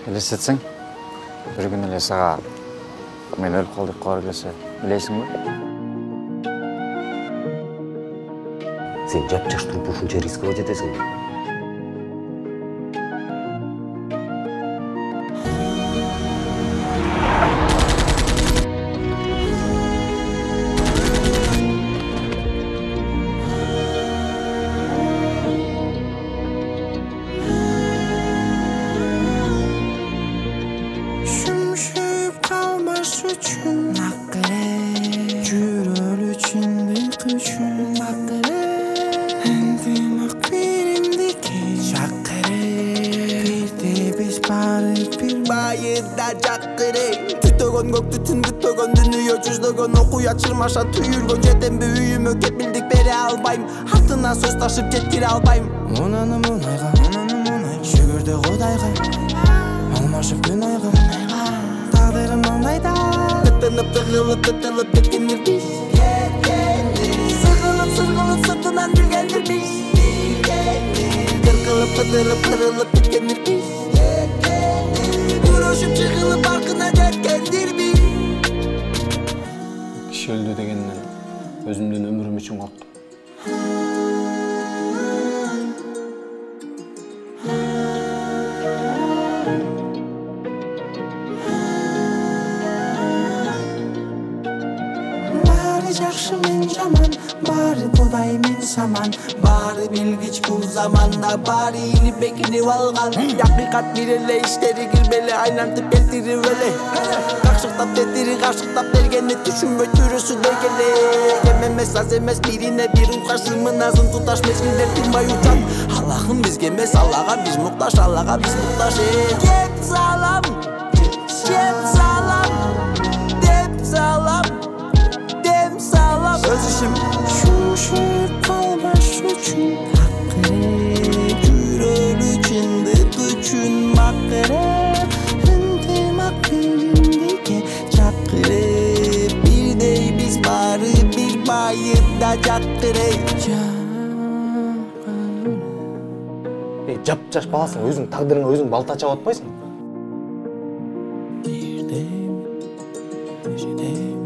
Елестетсең, бір күн эле сага мен өлүп калдым деп кабар келсе, билесиңби? Сен жап-жаш туруп ушунча рисковать этесиң. Çırmaşa tüyülgön жетемби үйүмө кепилдик бере албайм артынан сөз ташып жеткире албайм мунаны мунайга шүгүрдү кудайга алмашып күн айга тагдырым маңдайда тытылып кеткендирбиз сыгылып сыртынан билгендирбиз кыркылып кырылып кеткендирбиз күрөшүп чыгылып аркына жеткендирбиз Kişi öldü degenden özümden ömrüm için korktum. Bari жақшы мен жаман, бari Құдай мен саман, бari билгич бұл заманда, бari илип бекинип алган. Якыйкат бир эле иштери кирбеле, айлантып келтирип эле. Какшыктап тетири кашыктап бергенди түшүнбөй жүрөсү дегеле. Кем эмес аз эмес бирине бир укашсы мыназын туташ мезгилдер тынбай учат. Аллахым бизге эмес, Аллага биз муктаж, Аллага биз муктаж. Кеп салам, кеп салам, деп салам. Söz işim şuşup kalbaş üçün Hakkire Kürör içinde güçün Bakkire Hıntımak bilimdike Çakkire Bir dey biz bari bir bayıda Çakkire Жап-жаш баласың, өзің тағдырыңа өзің балта чап атпайсың? Bir dey